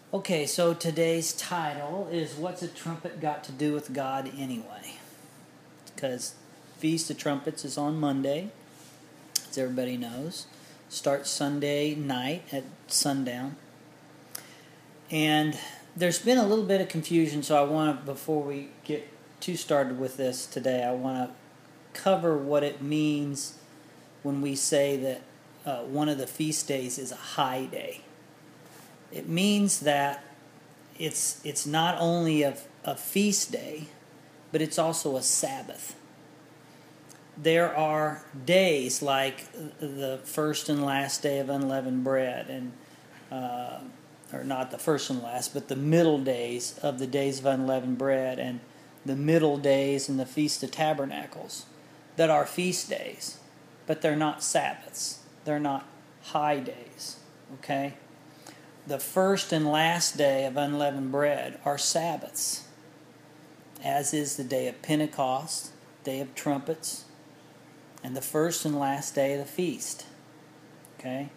Okay, so today's title is What's a Trumpet Got to Do with God Anyway? Because Feast of Trumpets is on Monday, as everybody knows. Starts Sunday night at sundown. And there's been a little bit of confusion, so I want to, before we get too started with this today, I want to cover what it means when we say that one of the feast days is a high day. It means that it's not only a feast day, but it's also a Sabbath. There are days like the first and last day of unleavened bread, and or not the first and last, but the middle days of the days of unleavened bread, and the middle days in the Feast of Tabernacles, that are feast days, but they're not Sabbaths. They're not high days. Okay? The first and last day of unleavened bread are Sabbaths, as is the day of Pentecost, day of trumpets, and the first and last day of the feast. Okay?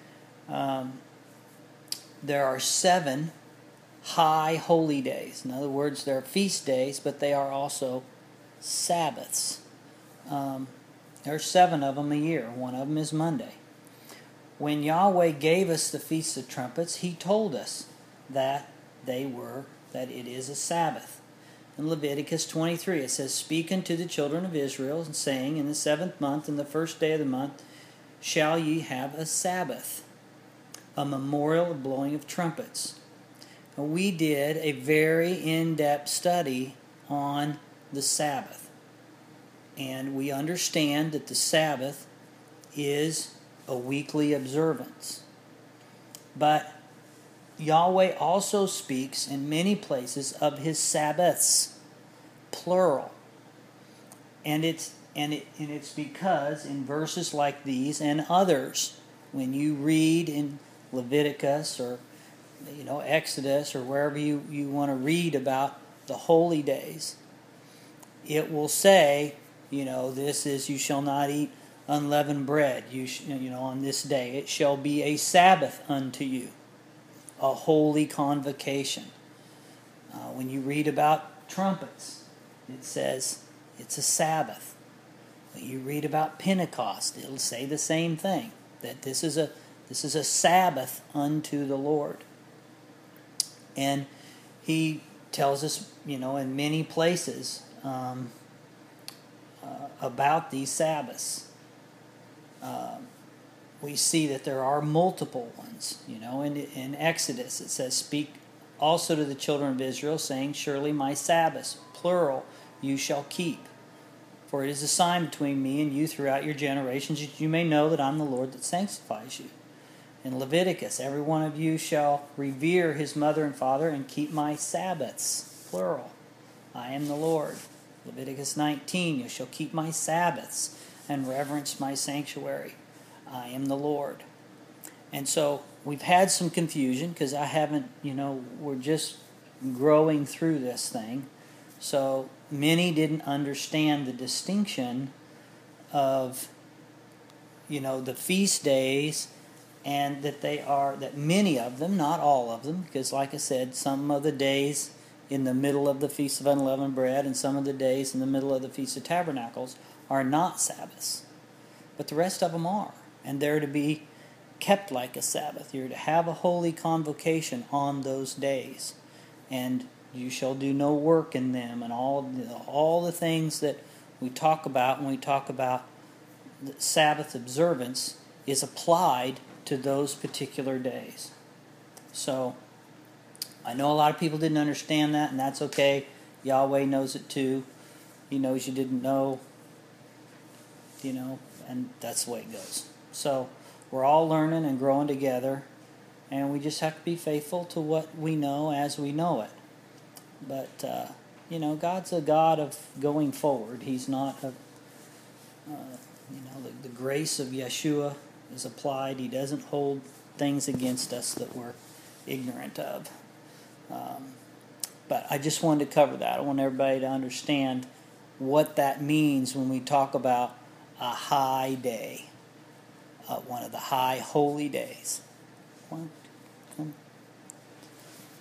There are 7 high holy days. In other words, they're feast days, but they are also Sabbaths. There are 7 of them a year. One of them is Monday. When Yahweh gave us the Feast of Trumpets, He told us that that it is a Sabbath. In Leviticus 23, it says, "Speak unto the children of Israel, and saying, In the 7th month, in the first day of the month, shall ye have a Sabbath, a memorial of blowing of trumpets." And we did a very in-depth study on the Sabbath. And we understand that the Sabbath is a weekly observance. But Yahweh also speaks in many places of His Sabbaths, plural. And it's because in verses like these and others, when you read in Leviticus or Exodus or wherever you want to read about the holy days, it will say, this is, you shall not eat unleavened bread, on this day. It shall be a Sabbath unto you, a holy convocation. When you read about trumpets, it says it's a Sabbath. When you read about Pentecost, it'll say the same thing, that this is a Sabbath unto the Lord. And He tells us, in many places about these Sabbaths. We see that there are multiple ones. In Exodus it says, "Speak also to the children of Israel, saying, Surely my Sabbaths, plural, you shall keep. For it is a sign between me and you throughout your generations, that you may know that I'm the Lord that sanctifies you." In Leviticus, "Every one of you shall revere his mother and father and keep my Sabbaths," plural. I am the Lord. Leviticus 19, "You shall keep my Sabbaths and reverence my sanctuary. I am the Lord." And so we've had some confusion because I haven't, we're just growing through this thing. So many didn't understand the distinction of, the feast days, and that many of them, not all of them, because like I said, some of the days in the middle of the Feast of Unleavened Bread and some of the days in the middle of the Feast of Tabernacles are not Sabbaths. But the rest of them are. And they're to be kept like a Sabbath. You're to have a holy convocation on those days. And you shall do no work in them, and all the things that we talk about when we talk about the Sabbath observance is applied to those particular days. So I know a lot of people didn't understand that, and that's okay. Yahweh knows it too. He knows you didn't know, and that's the way it goes. So we're all learning and growing together, and we just have to be faithful to what we know as we know it. But, God's a God of going forward. He's not the grace of Yeshua is applied. He doesn't hold things against us that we're ignorant of. But I just wanted to cover that. I want everybody to understand what that means when we talk about a high day, one of the high holy days.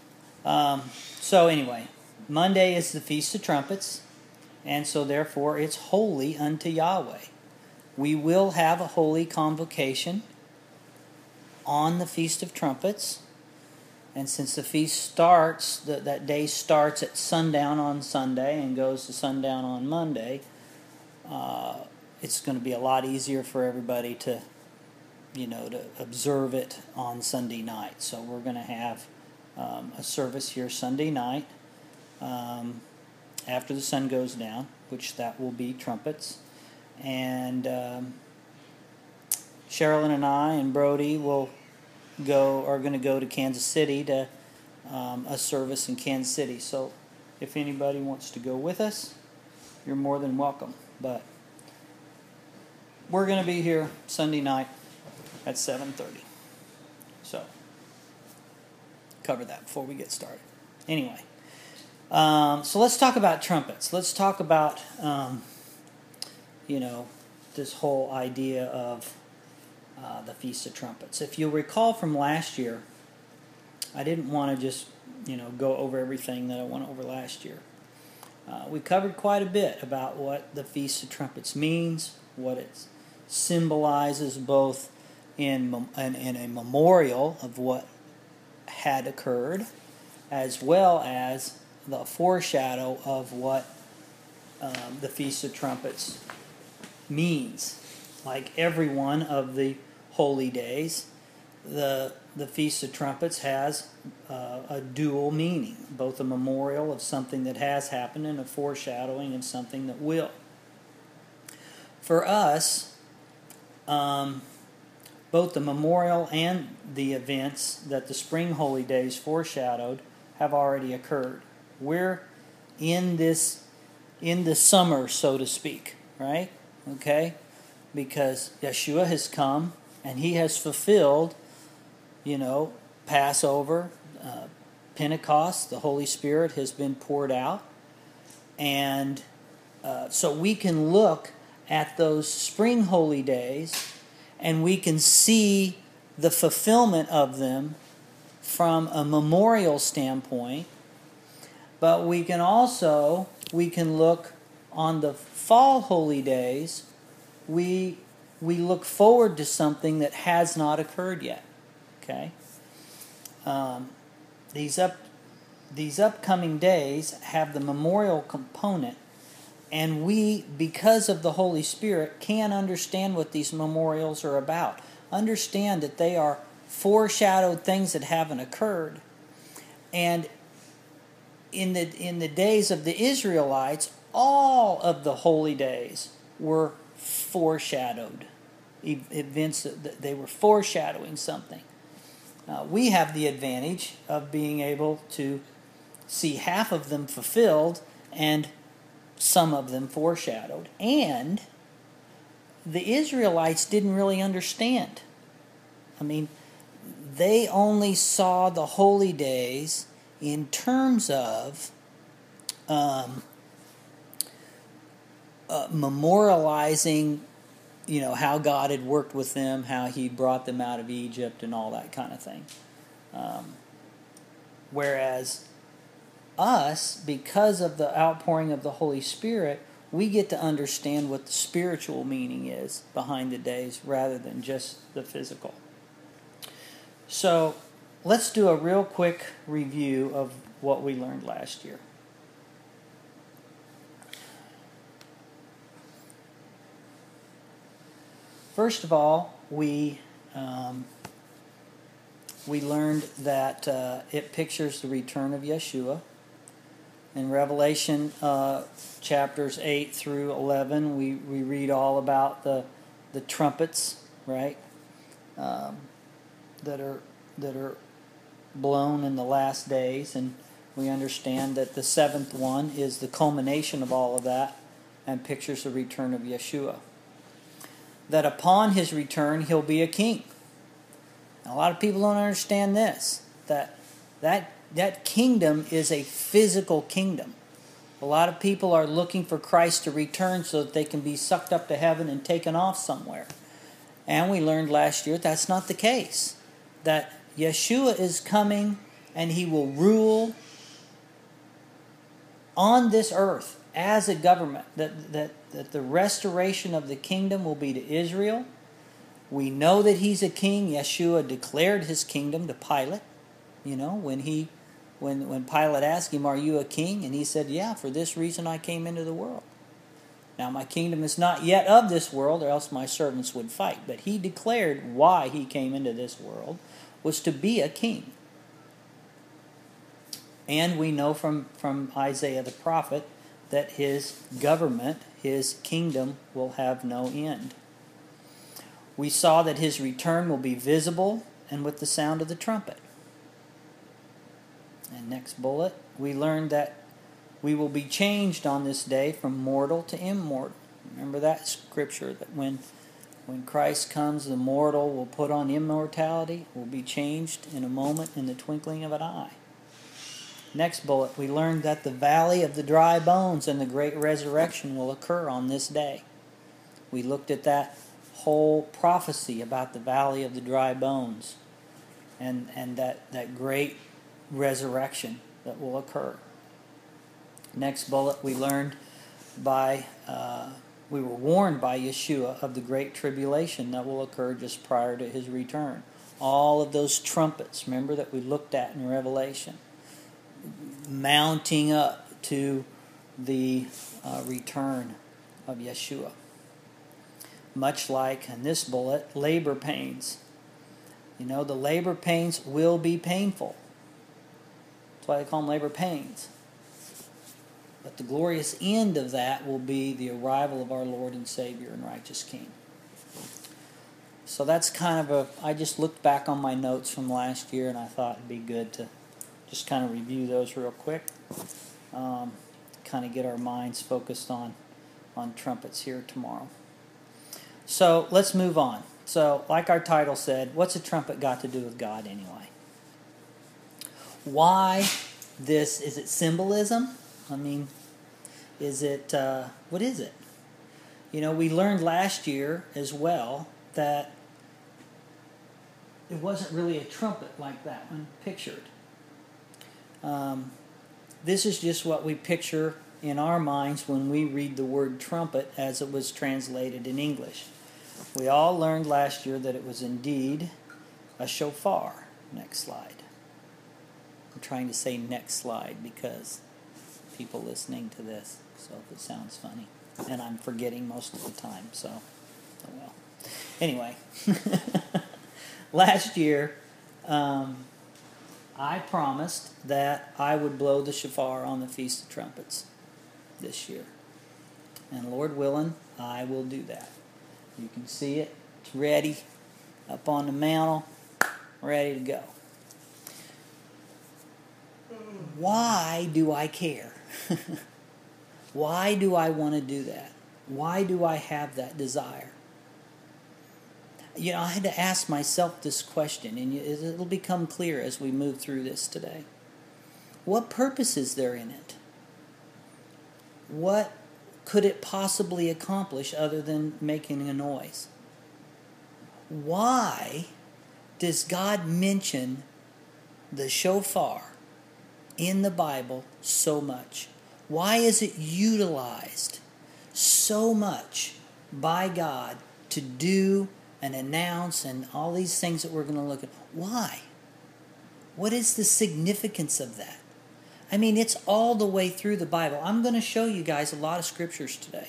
So anyway, Monday is the Feast of Trumpets, and so therefore it's holy unto Yahweh. We will have a holy convocation on the Feast of Trumpets, and since the feast starts, that day starts at sundown on Sunday and goes to sundown on Monday, it's going to be a lot easier for everybody to observe it on Sunday night. So we're going to have a service here Sunday night after the sun goes down, which that will be trumpets. And Sherilyn and I and Brody are going to go to Kansas City to a service in Kansas City. So if anybody wants to go with us, you're more than welcome. But we're going to be here Sunday night at 7:30. So cover that before we get started. Anyway, so let's talk about trumpets. Let's talk about this whole idea of the Feast of Trumpets. If you'll recall from last year, I didn't want to just go over everything that I went over last year. We covered quite a bit about what the Feast of Trumpets means, what it symbolizes, both in a memorial of what had occurred, as well as the foreshadow of what the Feast of Trumpets means. Like every one of the holy days, the Feast of Trumpets has a dual meaning, both a memorial of something that has happened and a foreshadowing of something that will. For us, both the memorial and the events that the spring holy days foreshadowed have already occurred. We're in the summer, so to speak, right? Okay? Because Yeshua has come and he has fulfilled, Passover, Pentecost, the Holy Spirit has been poured out. And so we can look at those spring holy days and we can see the fulfillment of them from a memorial standpoint. But we can look on the fall holy days. We look forward to something that has not occurred yet. Okay, these upcoming days have the memorial component, and we, because of the Holy Spirit, can understand what these memorials are about. Understand that they are foreshadowed things that haven't occurred, and in the days of the Israelites, all of the holy days were foreshadowed events that they were foreshadowing something. We have the advantage of being able to see half of them fulfilled and some of them foreshadowed. And the Israelites didn't really understand. I mean, they only saw the holy days in terms of memorializing how God had worked with them, how he brought them out of Egypt and all that kind of thing. Whereas us, because of the outpouring of the Holy Spirit, we get to understand what the spiritual meaning is behind the days rather than just the physical. So let's do a real quick review of what we learned last year. First of all, we learned that it pictures the return of Yeshua. In Revelation chapters 8 through 11, we read all about the trumpets, right? That are blown in the last days, and we understand that the seventh one is the culmination of all of that and pictures the return of Yeshua. That upon his return, he'll be a king. Now, a lot of people don't understand this, that kingdom is a physical kingdom. A lot of people are looking for Christ to return so that they can be sucked up to heaven and taken off somewhere. And we learned last year that's not the case. That Yeshua is coming and he will rule on this earth as a government, that the restoration of the kingdom will be to Israel. We know that he's a king. Yeshua declared his kingdom to Pilate. You know, when Pilate asked him, "Are you a king?" and he said, "Yeah, for this reason I came into the world. Now my kingdom is not yet of this world, or else my servants would fight." But he declared why he came into this world was to be a king. And we know from Isaiah the prophet that his government, his kingdom, will have no end. We saw that his return will be visible and with the sound of the trumpet. And next bullet, we learned that we will be changed on this day from mortal to immortal. Remember that scripture, that when Christ comes, the mortal will put on immortality, will be changed in a moment, in the twinkling of an eye. Next bullet, we learned that the valley of the dry bones and the great resurrection will occur on this day. We looked at that whole prophecy about the valley of the dry bones and that great resurrection that will occur. Next bullet, we learned we were warned by Yeshua of the great tribulation that will occur just prior to his return. All of those trumpets, remember, that we looked at in Revelation, mounting up to the return of Yeshua. Much like in this bullet, labor pains. You know, the labor pains will be painful. That's why they call them labor pains. But the glorious end of that will be the arrival of our Lord and Savior and righteous King. So that's kind of I just looked back on my notes from last year, and I thought it'd be good to just kind of review those real quick. Kind of get our minds focused on trumpets here tomorrow. So let's move on. So like our title said, what's a trumpet got to do with God anyway? Why this? Is it symbolism? I mean, is it, what is it? You know, we learned last year as well that it wasn't really a trumpet like that one pictured. This is just what we picture in our minds when we read the word trumpet as it was translated in English. We all learned last year that it was indeed a shofar. Next slide. I'm trying to say next slide because people listening to this, so if it sounds funny, and I'm forgetting most of the time, so oh well. Anyway, last year I promised that I would blow the shofar on the Feast of Trumpets this year, and Lord willing, I will do that. You can see it. It's ready up on the mantle, ready to go. Why do I care? Why do I want to do that? Why do I have that desire? You know, I had to ask myself this question, and it'll become clear as we move through this today. What purpose is there in it? What could it possibly accomplish other than making a noise? Why does God mention the shofar in the Bible so much? Why is it utilized so much by God to do and announce and all these things that we're going to look at? Why? What is the significance of that? I mean, it's all the way through the Bible. I'm going to show you guys a lot of scriptures today.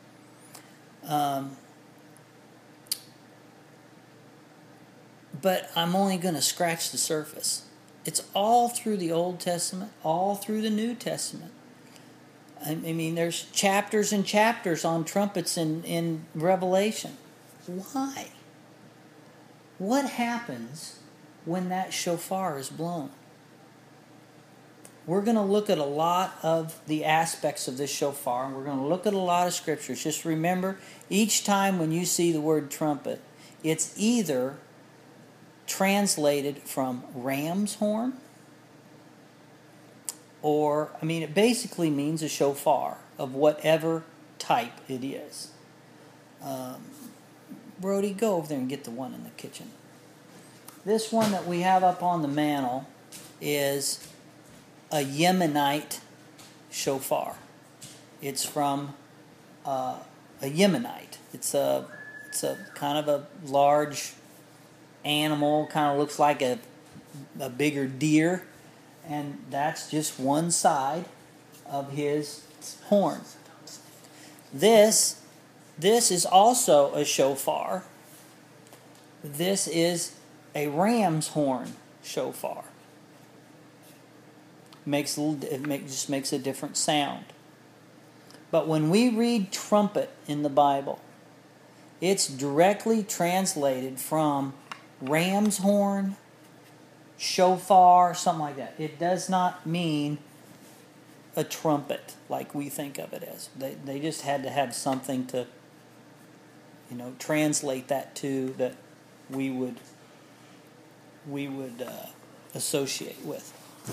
But I'm only going to scratch the surface. It's all through the Old Testament, all through the New Testament. I mean, there's chapters and chapters on trumpets in Revelation. Why? What happens when that shofar is blown? We're going to look at a lot of the aspects of this shofar, and we're going to look at a lot of scriptures. Just remember, each time when you see the word trumpet, it's either translated from ram's horn, or, I mean, it basically means a shofar of whatever type it is. Brody, go over there and get the one in the kitchen. This one that we have up on the mantle is a Yemenite shofar. It's from a Yemenite. It's a kind of a large animal, kind of looks like a bigger deer, and that's just one side of his horn. This is also a shofar. This is a ram's horn shofar. Just makes a different sound. But when we read trumpet in the Bible, it's directly translated from ram's horn, shofar, something like that. It does not mean a trumpet like we think of it as. They just had to have something to, translate that to that we would associate with.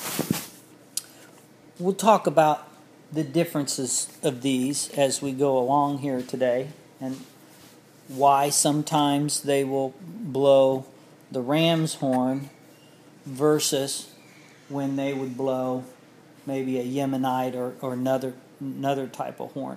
We'll talk about the differences of these as we go along here today, and why sometimes they will blow the ram's horn versus when they would blow maybe a Yemenite or another type of horn.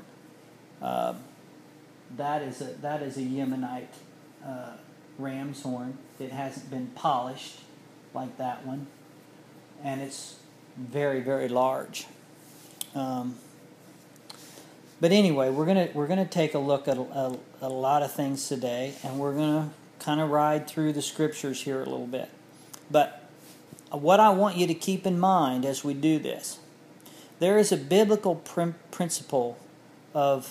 That is a Yemenite ram's horn. It hasn't been polished like that one, and it's very, very large. But anyway, we're gonna take a look at a lot of things today, and we're gonna kind of ride through the scriptures here a little bit. But what I want you to keep in mind as we do this, there is a biblical principle of,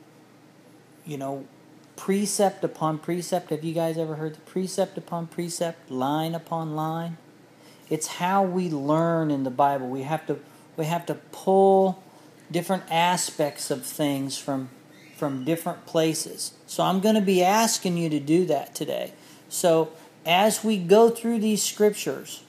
precept upon precept. Have you guys ever heard the precept upon precept, line upon line? It's how we learn in the Bible. We have to pull different aspects of things from different places. So I'm going to be asking you to do that today. So as we go through these scriptures,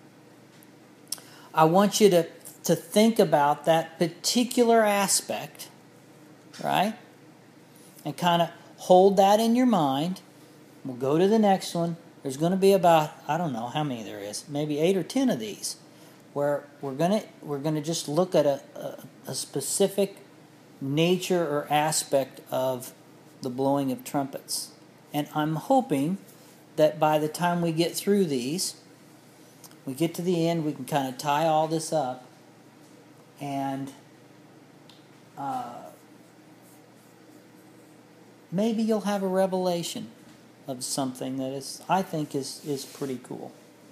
I want you to think about that particular aspect, right? And kind of hold that in your mind. We'll go to the next one. There's going to be about, I don't know how many there is, maybe 8 or 10 of these, where we're gonna just look at a specific nature or aspect of the blowing of trumpets. And I'm hoping that by the time we get through these, we get to the end, we can kind of tie all this up, and maybe you'll have a revelation of something that I think is pretty cool.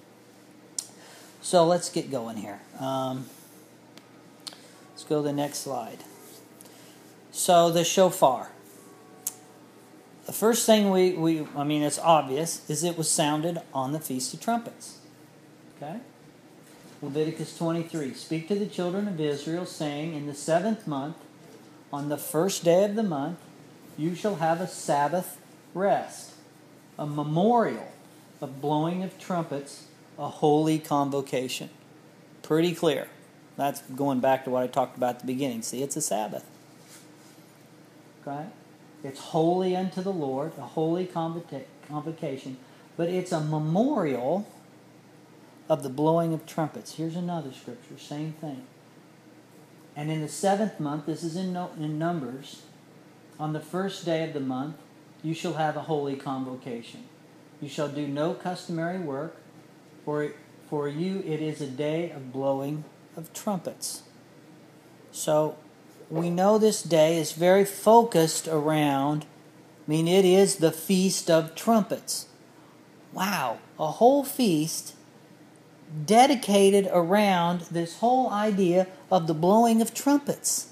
So let's get going here. Let's go to the next slide. So the shofar. The first thing it's obvious, is it was sounded on the Feast of Trumpets. Okay? Leviticus 23. Speak to the children of Israel, saying, in the 7th month, on the first day of the month, you shall have a Sabbath rest, a memorial of blowing of trumpets, a holy convocation. Pretty clear. That's going back to what I talked about at the beginning. See, it's a Sabbath. Okay? It's holy unto the Lord, a holy convocation, but it's a memorial of the blowing of trumpets. Here's another scripture, same thing. And in the 7th month, this is in Numbers, on the first day of the month, you shall have a holy convocation. You shall do no customary work, for you it is a day of blowing of trumpets. So we know this day is very focused around, it is the Feast of Trumpets. Wow, a whole feast dedicated around this whole idea of the blowing of trumpets.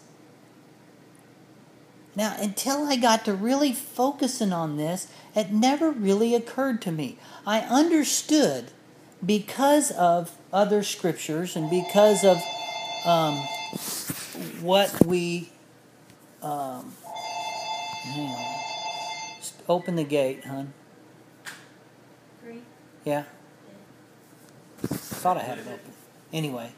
Now, until I got to really focusing on this, it never really occurred to me. I understood because of other scriptures and because of what we... hang on. Just open the gate, hon. 3. Yeah? Thought I had it open. Anyway.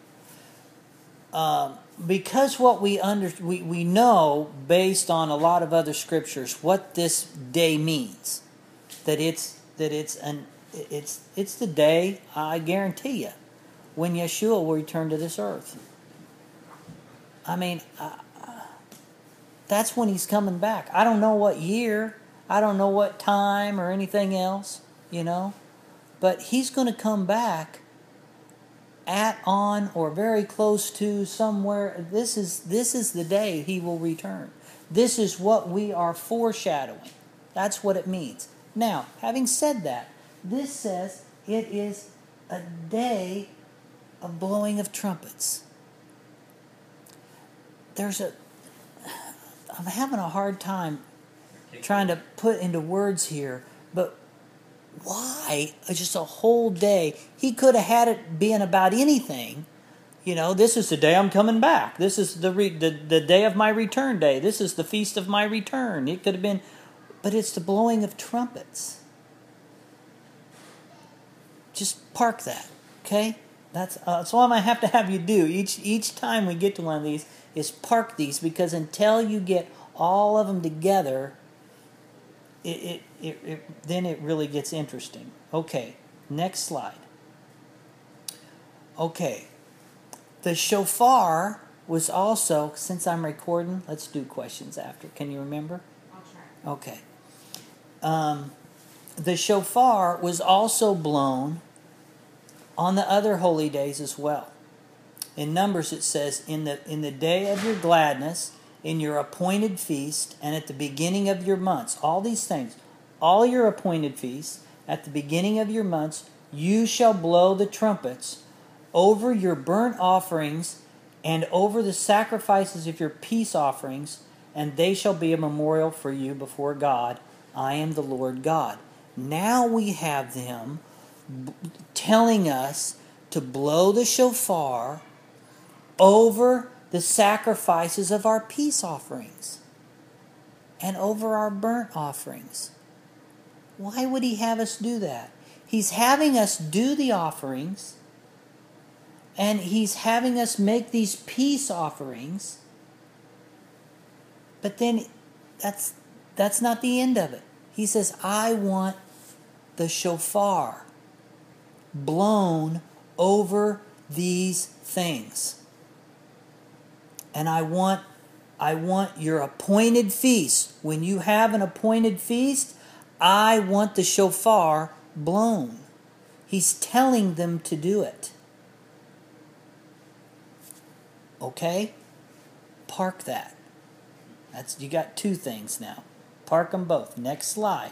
Because what we know based on a lot of other scriptures what this day means, that it's the day, I guarantee you, when Yeshua will return to this earth. I mean, that's when he's coming back. I don't know what year, I don't know what time or anything else, but he's going to come back at, on, or very close to somewhere. This is the day he will return. This is what we are foreshadowing. That's what it means. Now, having said that, this says it is a day of blowing of trumpets. I'm having a hard time trying to put into words here, but why just a whole day? He could have had it being about anything. This is the day I'm coming back. This is the day of my return day. This is the feast of my return. It could have been, but it's the blowing of trumpets. Just park that, okay? That's all I'm going to have you do. Each time we get to one of these is park these, because until you get all of them together, then it really gets interesting. Okay, next slide. Okay, the shofar was also, since I'm recording, let's do questions after. Can you remember? I'll try. Okay. The shofar was also blown on the other holy days as well. In Numbers it says, in the day of your gladness, in your appointed feast, and at the beginning of your months. All these things. All your appointed feasts, at the beginning of your months, you shall blow the trumpets over your burnt offerings and over the sacrifices of your peace offerings, and they shall be a memorial for you before God. I am the Lord God. Now we have them telling us to blow the shofar over the sacrifices of our peace offerings and over our burnt offerings. Why would he have us do that? He's having us do the offerings, and he's having us make these peace offerings, but then that's not the end of it. He says, I want the shofar blown over these things. And I want your appointed feast. When you have an appointed feast, I want the shofar blown. He's telling them to do it. Okay? Park that. You got two things now. Park them both. Next slide.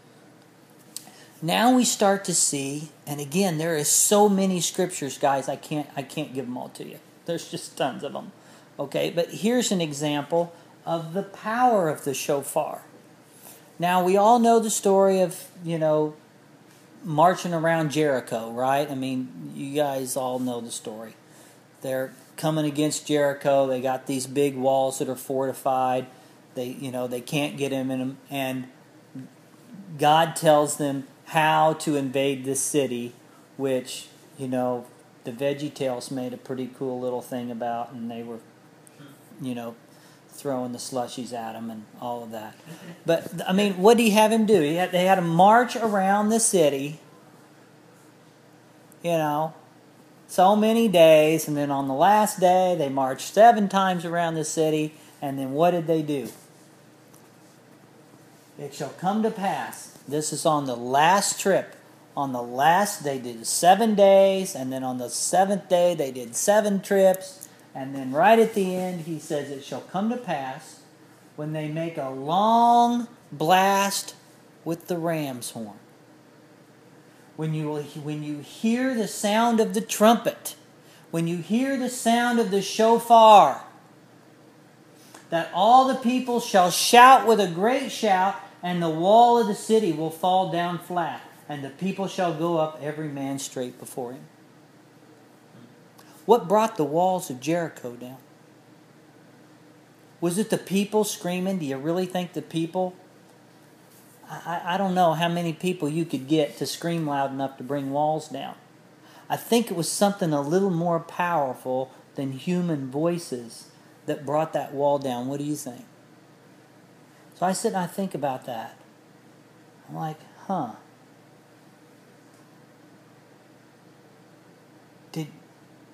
Now we start to see, and again, there is so many scriptures, guys, I can't give them all to you. There's just tons of them. Okay, but here's an example of the power of the shofar. Now, we all know the story of, marching around Jericho, right? I mean, you guys all know the story. They're coming against Jericho. They got these big walls that are fortified. They can't get in them. And God tells them how to invade this city, which, the VeggieTales made a pretty cool little thing about, and they were throwing the slushies at him and all of that. But, I mean, what did he have him do? They had him march around the city, so many days, and then on the last day, they marched 7 times around the city, and then what did they do? It shall come to pass. This is on the last trip. On the last, they did 7 days, and then on the 7th day, they did 7 trips. And then right at the end, he says, it shall come to pass when they make a long blast with the ram's horn. When you hear the sound of the trumpet, when you hear the sound of the shofar, that all the people shall shout with a great shout, and the wall of the city will fall down flat, and the people shall go up every man straight before him. What brought the walls of Jericho down? Was it the people screaming? Do you really think the people? I don't know how many people you could get to scream loud enough to bring walls down. I think it was something a little more powerful than human voices that brought that wall down. What do you think? So I sit and I think about that. I'm like,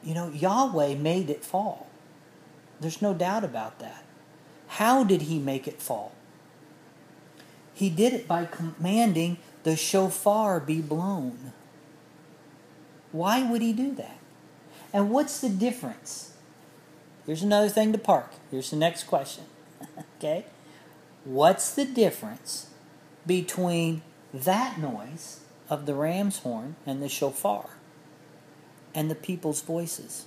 Yahweh made it fall. There's no doubt about that. How did he make it fall? He did it by commanding the shofar be blown. Why would he do that? And what's the difference? Here's another thing to park. Here's the next question. Okay? What's the difference between that noise of the ram's horn and the shofar and the people's voices?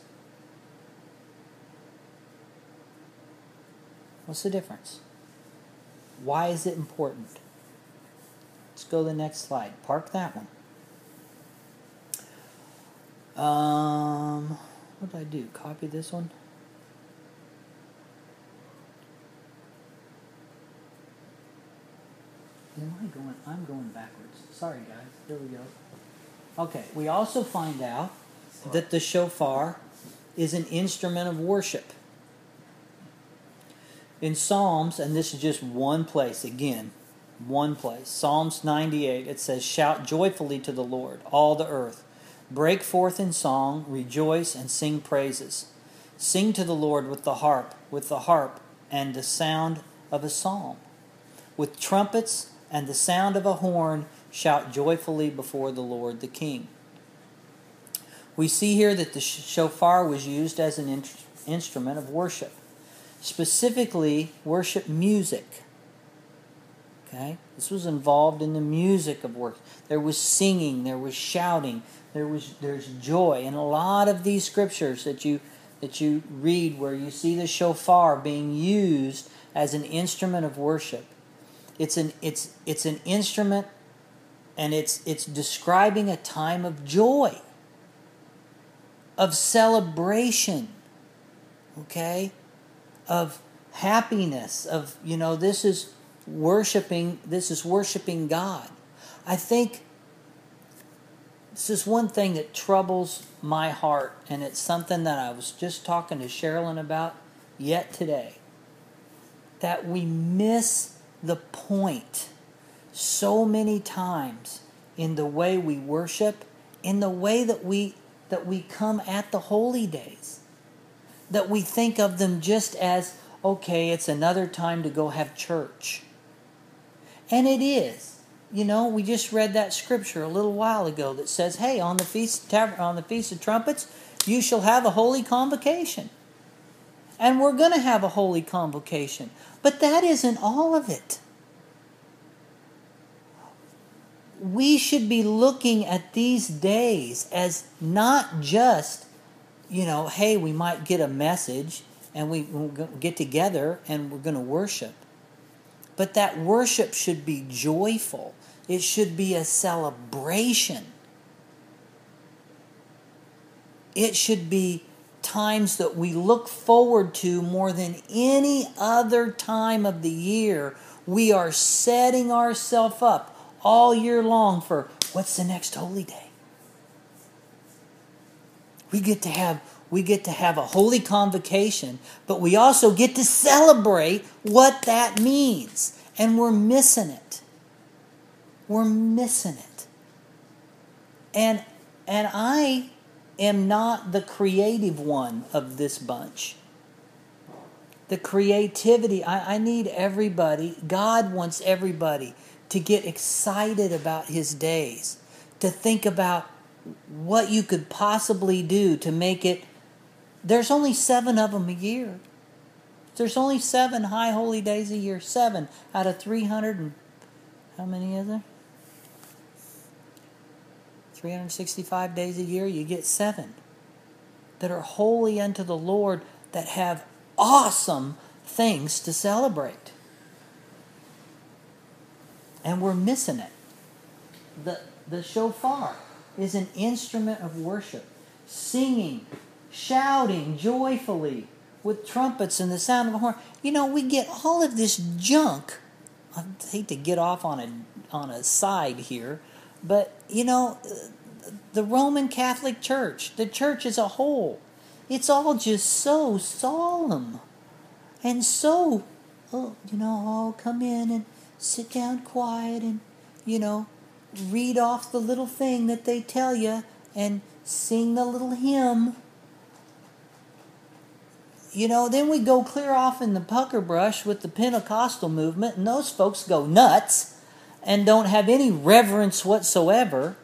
What's the difference? Why is it important? Let's go to the next slide. Park that one. What did I do? Copy this one? I'm going backwards. Sorry, guys. Here we go. Okay, we also find out that the shofar is an instrument of worship. In Psalms, and this is just one place, again, one place. Psalms 98, it says, "Shout joyfully to the Lord, all the earth. Break forth in song, rejoice, and sing praises. Sing to the Lord with the harp and the sound of a psalm. With trumpets and the sound of a horn, shout joyfully before the Lord the King." We see here that the shofar was used as an instrument of worship. Specifically, worship music. Okay? This was involved in the music of worship. There was singing, there was shouting, there's joy. And a lot of these scriptures that you read where you see the shofar being used as an instrument of worship, it's an instrument, and it's describing a time of joy, of celebration, okay, of happiness, of this is worshiping God. I think this is one thing that troubles my heart, and it's something that I was just talking to Sherilyn about yet today, that we miss the point so many times in the way we worship, in the way that we come at the holy days, that we think of them just as, okay, it's another time to go have church. And it is. We just read that scripture a little while ago that says, hey, on the Feast of Trumpets, you shall have a holy convocation. And we're going to have a holy convocation. But that isn't all of it. We should be looking at these days as not just, hey, we might get a message and we'll get together and we're going to worship. But that worship should be joyful. It should be a celebration. It should be times that we look forward to more than any other time of the year. We are setting ourselves up all year long for what's the next holy day. We get to have a holy convocation, but we also get to celebrate what that means. And we're missing it. We're missing it. And I am not the creative one of this bunch. The creativity, I need everybody. God wants everybody to get excited about His days, to think about what you could possibly do to make it. There's only 7 of them a year. There's only 7 high holy days a year. 7 out of 300 and how many is there? 365 days a year, you get 7 that are holy unto the Lord, that have awesome things to celebrate. And we're missing it. The shofar is an instrument of worship. Singing, shouting joyfully with trumpets and the sound of a horn. We get all of this junk. I hate to get off on a side here, but the Roman Catholic Church, the church as a whole, it's all just so solemn and so, come in and sit down quiet and, read off the little thing that they tell you and sing the little hymn then we go clear off in the pucker brush with the Pentecostal movement, and those folks go nuts and don't have any reverence whatsoever.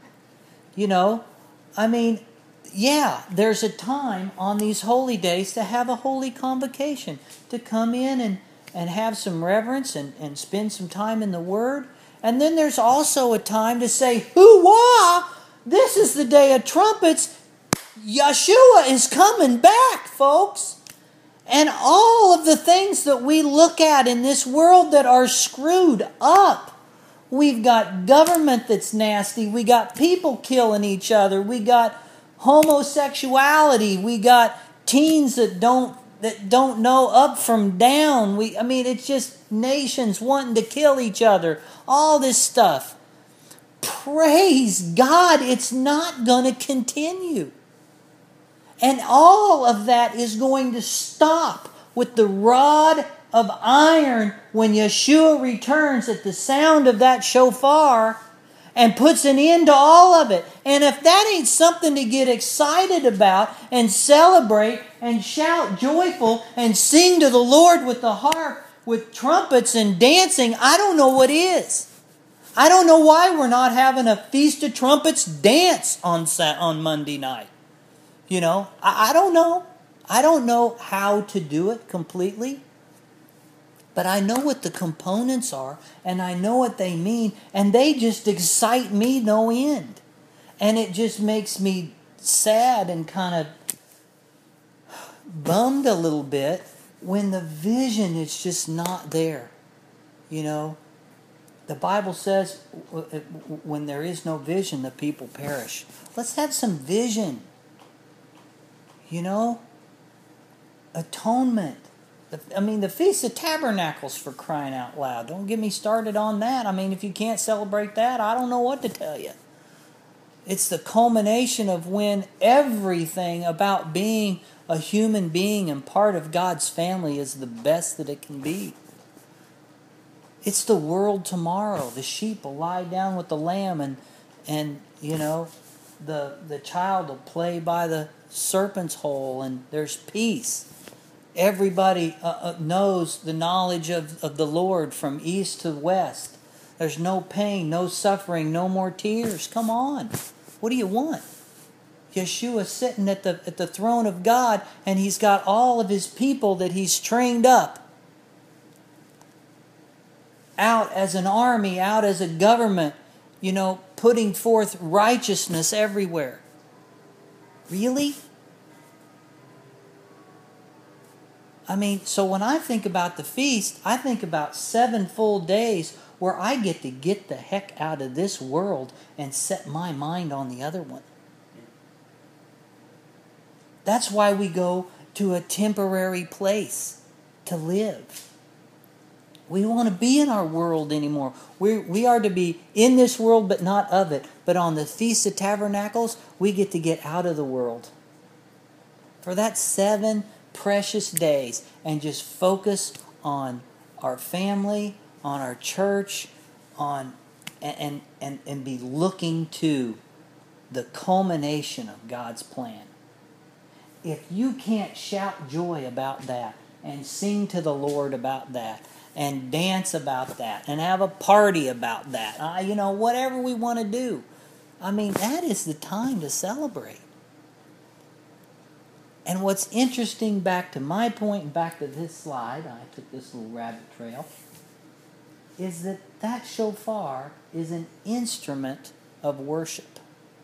There's a time on these holy days to have a holy convocation, to come in and have some reverence and spend some time in the Word. And then there's also a time to say, hoo-wah! This is the day of trumpets. Yeshua is coming back, folks. And all of the things that we look at in this world that are screwed up. We've got government that's nasty. We got people killing each other. We got homosexuality. We got teens that don't know up from down. It's just nations wanting to kill each other. All this stuff. Praise God, it's not going to continue. And all of that is going to stop with the rod of iron when Yeshua returns at the sound of that shofar and puts an end to all of it. And if that ain't something to get excited about and celebrate and shout joyful and sing to the Lord with the harp, with trumpets and dancing, I don't know what is. I don't know why we're not having a Feast of Trumpets dance on Monday night. I don't know. I don't know how to do it completely. But I know what the components are, and I know what they mean, and they just excite me no end. And it just makes me sad and kind of bummed a little bit when the vision is just not there. The Bible says when there is no vision, the people perish. Let's have some vision. Atonement. The Feast of Tabernacles, for crying out loud. Don't get me started on that. If you can't celebrate that, I don't know what to tell you. It's the culmination of when everything about being a human being and part of God's family is the best that it can be. It's the world tomorrow. The sheep will lie down with the lamb and the child will play by the serpent's hole, and there's peace. Everybody knows the knowledge of the Lord from east to west. There's no pain, no suffering, no more tears. Come on. What do you want? Yeshua's sitting at the throne of God, and He's got all of His people that He's trained up. Out as an army, out as a government, putting forth righteousness everywhere. Really? So when I think about the feast, I think about 7 full days where I get to get the heck out of this world and set my mind on the other one. That's why we go to a temporary place to live. We don't want to be in our world anymore. We are to be in this world but not of it. But on the Feast of Tabernacles, we get to get out of the world. For that 7 precious days and just focus on our family, on our church, and be looking to the culmination of God's plan. If you can't shout joy about that and sing to the Lord about that and dance about that and have a party about that, whatever we want to do, that is the time to celebrate. And what's interesting, back to my point and back to this slide, I took this little rabbit trail, is that shofar is an instrument of worship.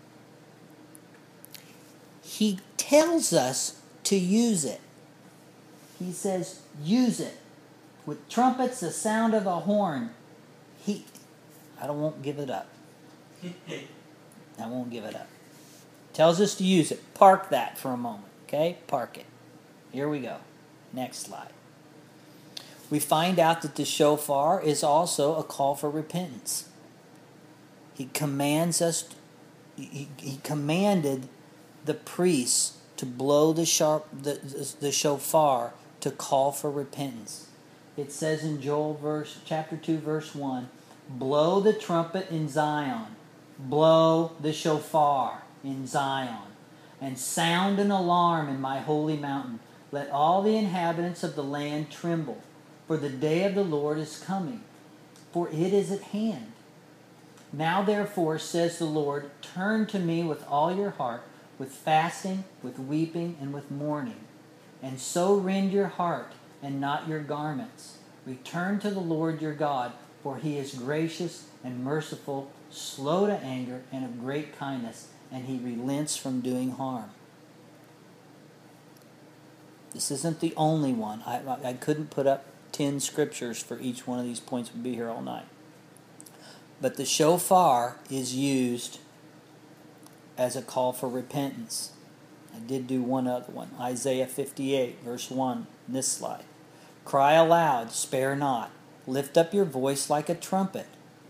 He tells us to use it. He says, use it. With trumpets, the sound of a horn. I won't give it up. I won't give it up. Tells us to use it. Park that for a moment. Okay, park it. Here we go. Next slide. We find out that the shofar is also a call for repentance. He commands us. He commanded the priests to blow the shofar to call for repentance. It says in Joel chapter 2, verse 1, blow the trumpet in Zion, blow the shofar in Zion, and sound an alarm in my holy mountain. Let all the inhabitants of the land tremble, for the day of the Lord is coming, for it is at hand. Now therefore, says the Lord, turn to me with all your heart, with fasting, with weeping, and with mourning. And so rend your heart and not your garments. Return to the Lord your God, for he is gracious and merciful, slow to anger, and of great kindness, and he relents from doing harm. This isn't the only one. I couldn't put up 10 scriptures for each one of these points. We'd be here all night. But the shofar is used as a call for repentance. I did do one other one. Isaiah 58, verse 1, this slide. Cry aloud, spare not. Lift up your voice like a trumpet.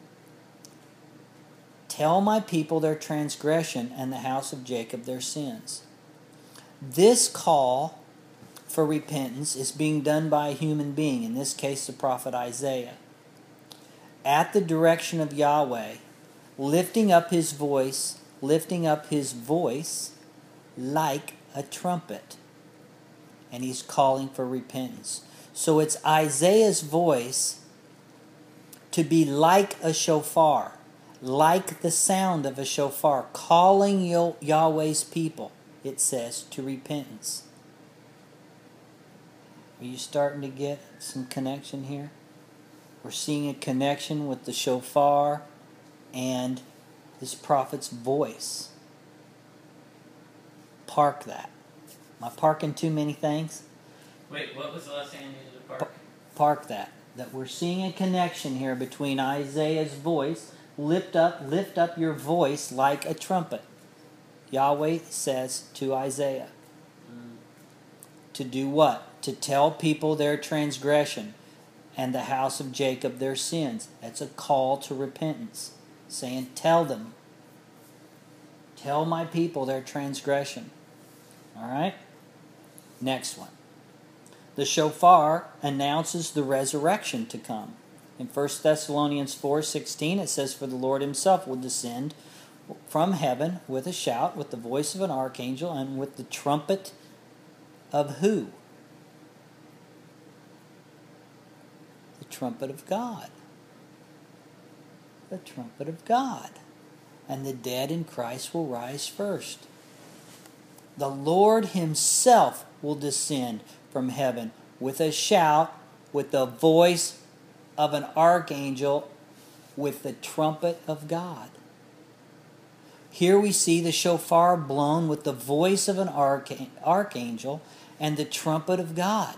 Tell my people their transgression and the house of Jacob their sins. This call for repentance is being done by a human being, in this case the prophet Isaiah, at the direction of Yahweh, lifting up his voice like a trumpet. And he's calling for repentance. So it's Isaiah's voice to be like a shofar, like the sound of a shofar, calling Yahweh's people, it says, to repentance. Are you starting to get some connection here? We're seeing a connection with the shofar and this prophet's voice. Park that. Am I parking too many things? Wait, what was the last thing I needed to park? Park that. That we're seeing a connection here between Isaiah's voice. Lift up your voice like a trumpet. Yahweh says to Isaiah. To do what? To tell people their transgression and the house of Jacob their sins. That's a call to repentance. Saying, tell them. Tell my people their transgression. Alright? Next one. The shofar announces the resurrection to come. In 1 Thessalonians 4:16 it says, for the Lord himself will descend from heaven with a shout, with the voice of an archangel, and with the trumpet of who? The trumpet of God. The trumpet of God. And the dead in Christ will rise first. The Lord himself will descend from heaven with a shout, with the voice of an archangel, with the trumpet of God. Here we see the shofar blown with the voice of an archangel and the trumpet of God.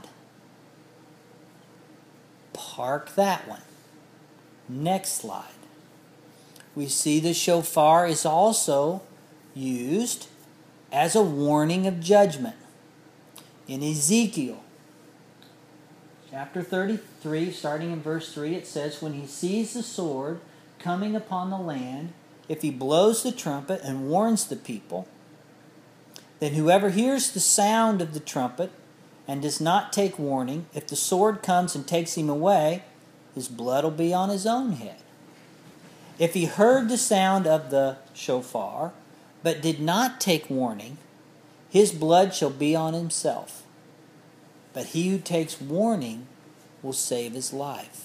Park that one. Next slide. We see the shofar is also used as a warning of judgment. In Ezekiel chapter 33, starting in verse 3, it says, when he sees the sword coming upon the land, if he blows the trumpet and warns the people, then whoever hears the sound of the trumpet and does not take warning, if the sword comes and takes him away, his blood will be on his own head. If he heard the sound of the shofar, but did not take warning, his blood shall be on himself. But he who takes warning will save his life.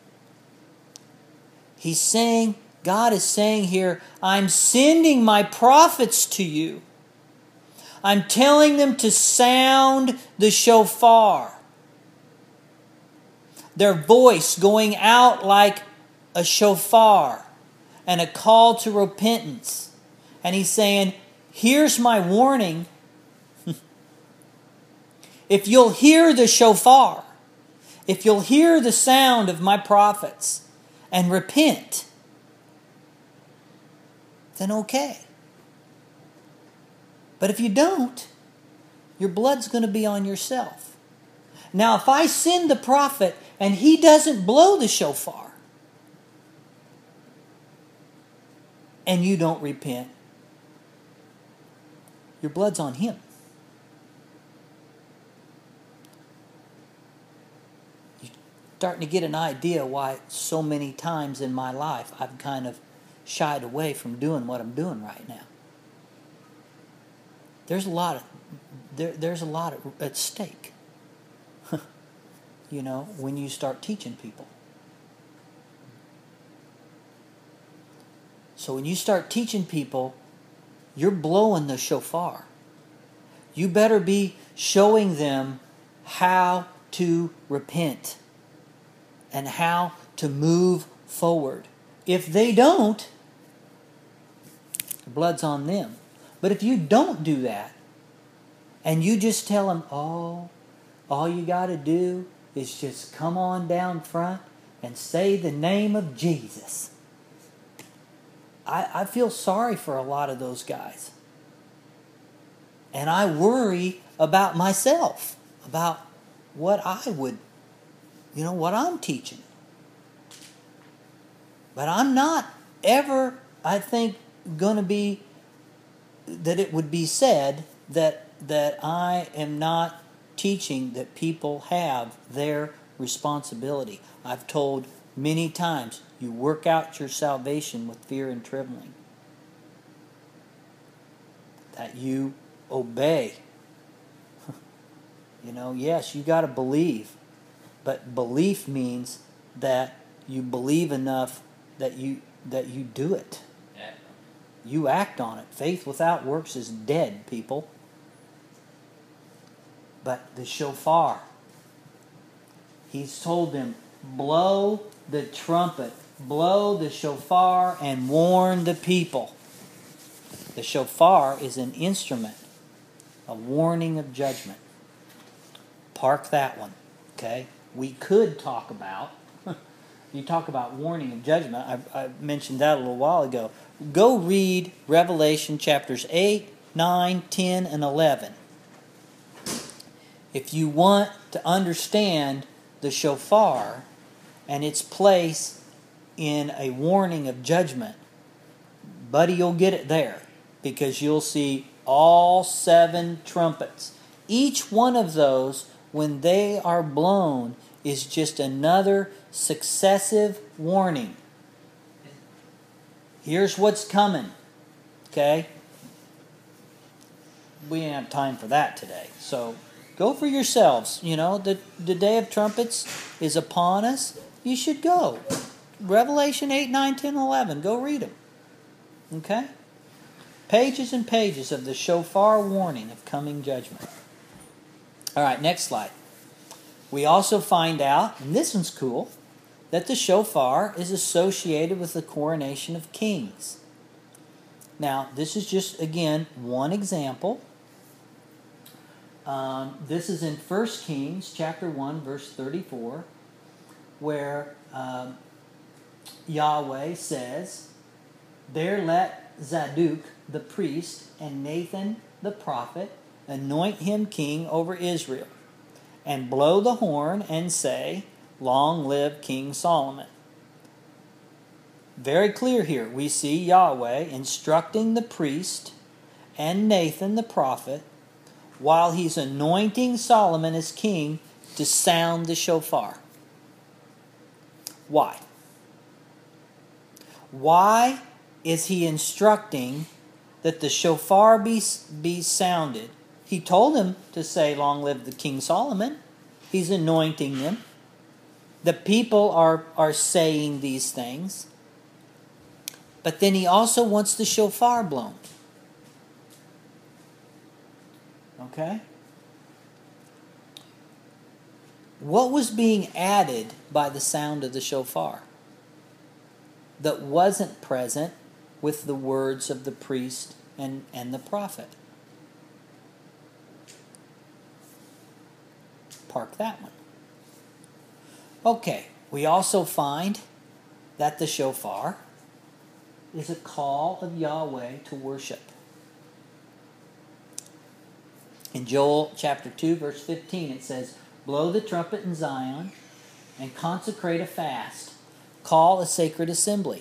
He's saying, God is saying here, I'm sending my prophets to you. I'm telling them to sound the shofar. Their voice going out like a shofar and a call to repentance. And he's saying, here's my warning. If you'll hear the shofar, if you'll hear the sound of my prophets and repent, then okay. But if you don't, your blood's going to be on yourself. Now, if I send the prophet and he doesn't blow the shofar, and you don't repent, your blood's on him. You're starting to get an idea why so many times in my life I've kind of shied away from doing what I'm doing right now. There's a lot of there's a lot at stake. You know, when you start teaching people. So when you start teaching people, you're blowing the shofar. You better be showing them how to repent and how to move forward. If they don't, the blood's on them. But if you don't do that, and you just tell them, oh, all you got to do is just come on down front and say the name of Jesus. I feel sorry for a lot of those guys. And I worry about myself, about what I would, what I'm teaching. But I'm not ever, I think, going to be, that it would be said that I am not teaching that people have their responsibility. I've told many times, you work out your salvation with fear and trembling. That you obey. Yes, you got to believe. But belief means that you believe enough that you do it. You act on it. Faith without works is dead, people. But the shofar, he's told them, blow the trumpet, blow the shofar, and warn the people. The shofar is an instrument, a warning of judgment. Park that one, okay? We could talk about, you talk about warning of judgment, I mentioned that a little while ago. Go read Revelation chapters 8, 9, 10, and 11. If you want to understand the shofar and its place in a warning of judgment, buddy, you'll get it there, because you'll see all 7 trumpets. Each one of those, when they are blown, is just another successive warning. Here's what's coming. Okay? We didn't have time for that today. So go for yourselves. The day of trumpets is upon us. You should go. Revelation 8, 9, 10, 11. Go read them. Okay? Pages and pages of the shofar warning of coming judgment. All right, next slide. We also find out, and this one's cool, that the shofar is associated with the coronation of kings. Now, this is just, again, one example. This is in 1 Kings chapter 1, verse 34, where Yahweh says, there let Zadok the priest and Nathan the prophet anoint him king over Israel, and blow the horn and say, long live King Solomon. Very clear here. We see Yahweh instructing the priest and Nathan the prophet, while he's anointing Solomon as king, to sound the shofar. Why? Why is he instructing that the shofar be sounded? He told them to say, long live the King Solomon. He's anointing them. The people are saying these things. But then he also wants the shofar blown. Okay? What was being added by the sound of the shofar that wasn't present with the words of the priest and the prophet? Park that one. Okay, we also find that the shofar is a call of Yahweh to worship. In Joel chapter 2, verse 15, it says, blow the trumpet in Zion and consecrate a fast. Call a sacred assembly.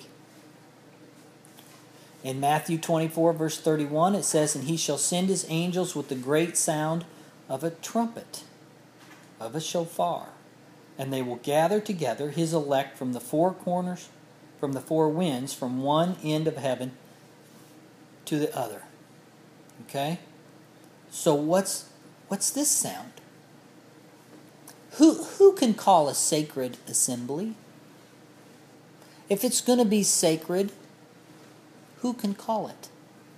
In Matthew 24, verse 31, it says, and he shall send his angels with the great sound of a trumpet, of a shofar, and they will gather together his elect from the 4 corners, from the 4 winds, from one end of heaven to the other. Okay? So what's What's this sound? Who can call a sacred assembly? If it's going to be sacred, who can call it?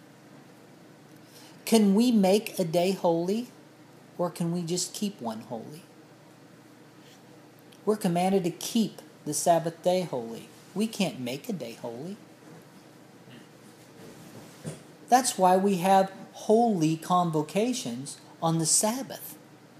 Can we make a day holy, or can we just keep one holy? We're commanded to keep the Sabbath day holy. We can't make a day holy. That's why we have holy convocations on the Sabbath.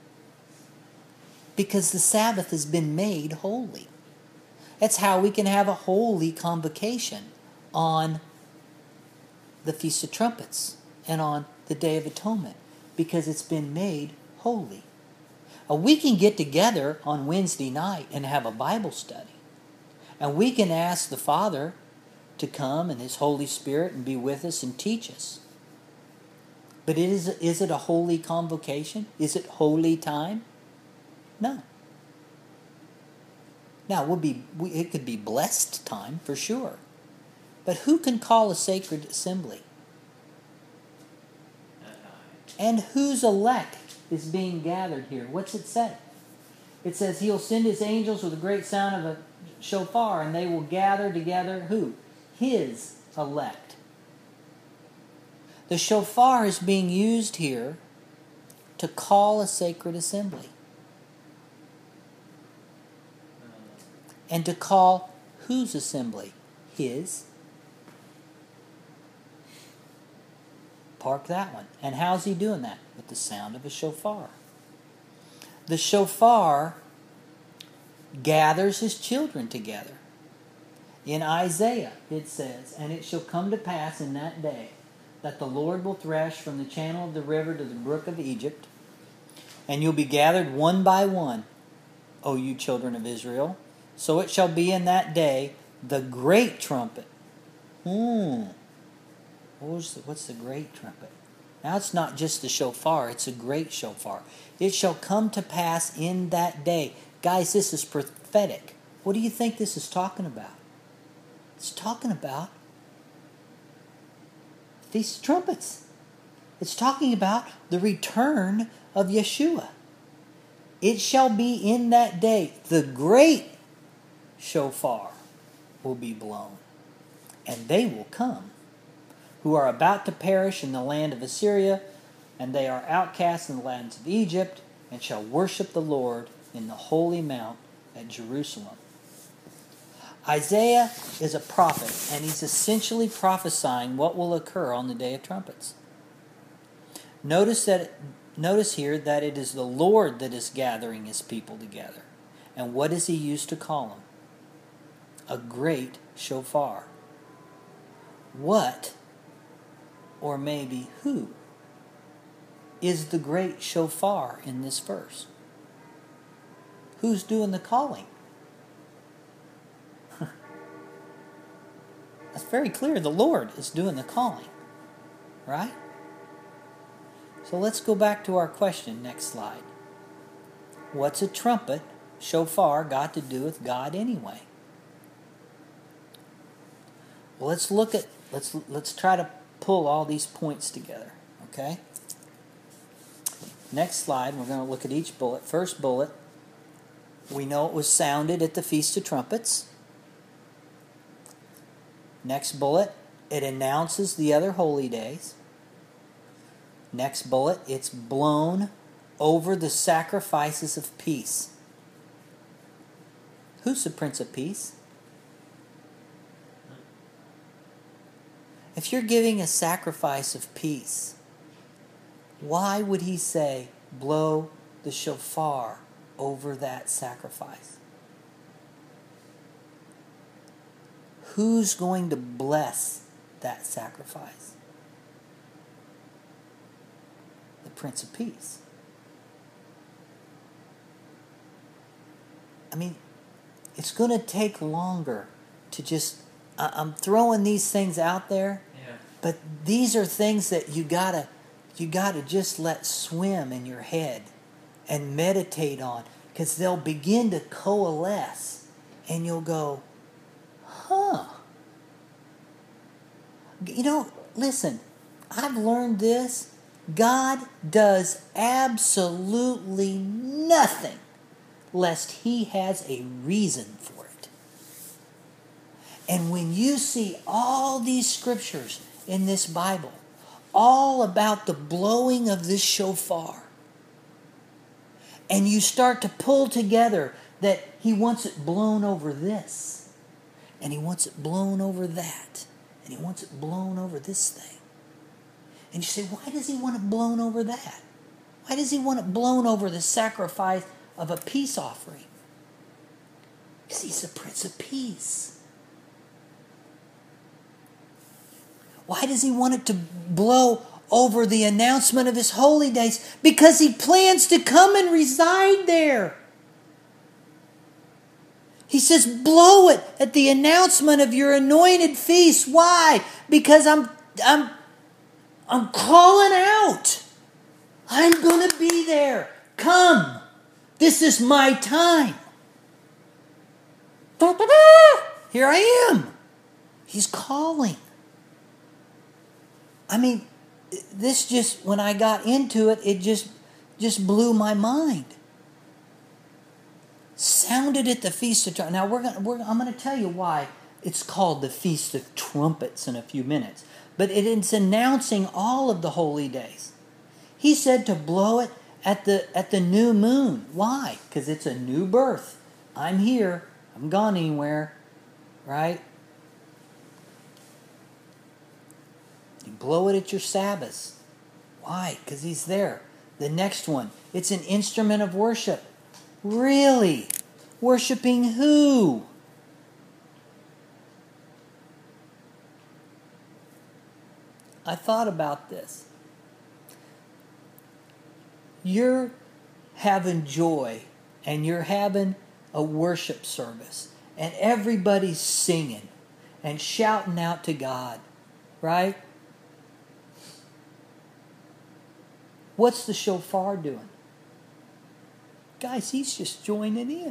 Because the Sabbath has been made holy. That's how we can have a holy convocation on the Feast of Trumpets and on the Day of Atonement, because it's been made holy. We can get together on Wednesday night and have a Bible study. And we can ask the Father to come and His Holy Spirit and be with us and teach us. But is it a holy convocation? Is it holy time? No. Now, it could be blessed time for sure. But who can call a sacred assembly? And whose elect is being gathered here? What's it say? It says He'll send His angels with a great sound of a shofar, and they will gather together who? His elect. The shofar is being used here to call a sacred assembly. And to call whose assembly? His. Park that one. And how's He doing that? With the sound of a shofar. The shofar gathers His children together. In Isaiah it says, "And it shall come to pass in that day that the Lord will thresh from the channel of the river to the brook of Egypt, and you'll be gathered one by one, O you children of Israel. So it shall be in that day the great trumpet." What's the great trumpet? Now it's not just the shofar, it's a great shofar. It shall come to pass in that day. Guys, this is prophetic. What do you think this is talking about? It's talking about Feast of Trumpets. It's talking about the return of Yeshua. It shall be in that day the great shofar will be blown, and they will come, who are about to perish in the land of Assyria, and they are outcast in the lands of Egypt, and shall worship the Lord in the holy mount at Jerusalem. Isaiah is a prophet, and he's essentially prophesying what will occur on the Day of Trumpets. Notice here that it is the Lord that is gathering His people together. And what does He use to call them? A great shofar. What, or maybe who, is the great shofar in this verse? Who's doing the calling? That's very clear. The Lord is doing the calling. Right? So let's go back to our question. Next slide. What's a trumpet, shofar, got to do with God anyway? Well, let's try to pull all these points together. Okay? Next slide, we're going to look at each bullet. First bullet, we know it was sounded at the Feast of Trumpets. Next bullet, it announces the other holy days. Next bullet, it's blown over the sacrifices of peace. Who's the Prince of Peace? If you're giving a sacrifice of peace, why would He say, blow the shofar over that sacrifice? Who's going to bless that sacrifice? The Prince of Peace. I mean, it's going to take longer to just... I'm throwing these things out there, but these are things that you gotta just let swim in your head and meditate on, because they'll begin to coalesce, and you'll go, huh. You know, listen, I've learned this God does absolutely nothing lest He has a reason for it. And when you see all these scriptures in this Bible, all about the blowing of this shofar, and you start to pull together that He wants it blown over this, and He wants it blown over that, and He wants it blown over this thing. And you say, why does He want it blown over that? Why does He want it blown over the sacrifice of a peace offering? Because He's the Prince of Peace. Why does He want it to blow over the announcement of His holy days? Because He plans to come and reside there. He says, blow it at the announcement of your anointed feast. Why? Because I'm calling out. I'm going to be there. Come. This is my time. Here I am. He's calling. I mean, this just, when I got into it, it just blew my mind. Sounded at the Feast of Trumpets. Now I'm going to tell you why it's called the Feast of Trumpets in a few minutes. But it's announcing all of the holy days. He said to blow it at the new moon. Why? Because it's a new birth. I'm here. I haven't gone anywhere. Right? You blow it at your Sabbaths. Why? Because He's there. The next one, it's an instrument of worship. Really? Worshipping who? I thought about this. You're having joy and you're having a worship service and everybody's singing and shouting out to God, right? What's the shofar doing? Guys, he's just joining in.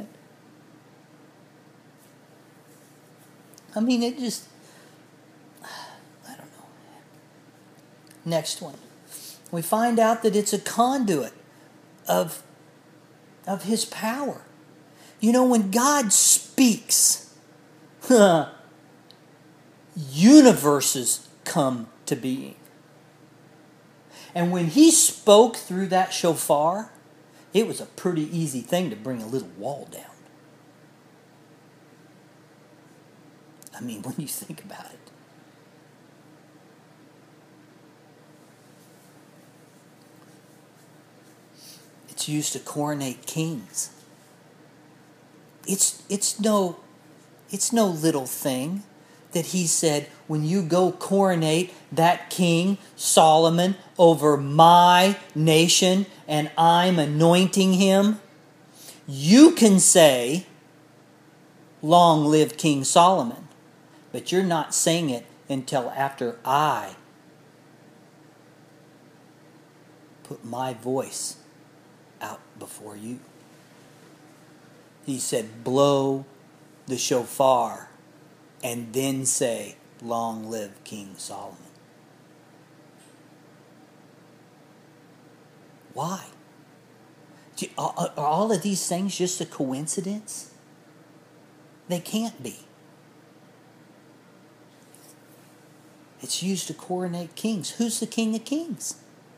I mean, it just, I don't know. Next one. We find out that it's a conduit of His power. You know, when God speaks, universes come to being. And when He spoke through that shofar, it was a pretty easy thing to bring a little wall down. I mean, when you think about it. It's used to coronate kings. It's no little thing that He said, when you go coronate that king Solomon over my nation and I'm anointing him, you can say, long live King Solomon. But you're not saying it until after I put my voice out before you. He said, blow the shofar and then say, long live King Solomon. Why? Are all of these things just a coincidence? They can't be. It's used to coronate kings. Who's the King of Kings?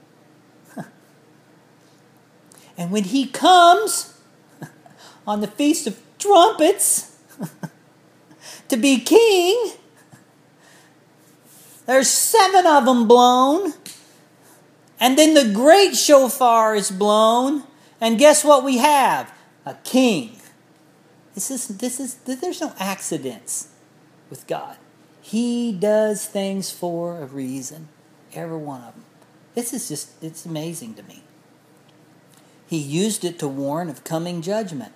And when He comes on the Feast of Trumpets to be king, there's 7 of them blown. And then the great shofar is blown. And guess what we have? A king. There's no accidents with God. He does things for a reason. Every one of them. It's amazing to me. He used it to warn of coming judgment.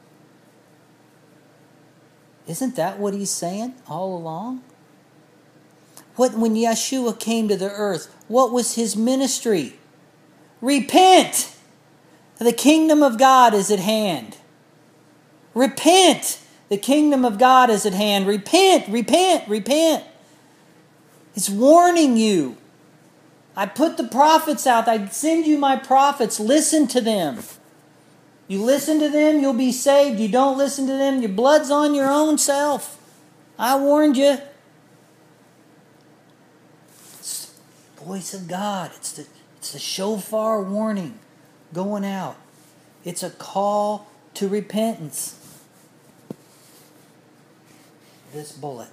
Isn't that what He's saying all along? When Yeshua came to the earth, what was His ministry? Repent! The kingdom of God is at hand. Repent! The kingdom of God is at hand. Repent, repent, repent. It's warning you. I put the prophets out. I send you my prophets. Listen to them. You listen to them, you'll be saved. You don't listen to them, your blood's on your own self. I warned you. It's the voice of God. It's the shofar warning going out. It's a call to repentance. This bullet.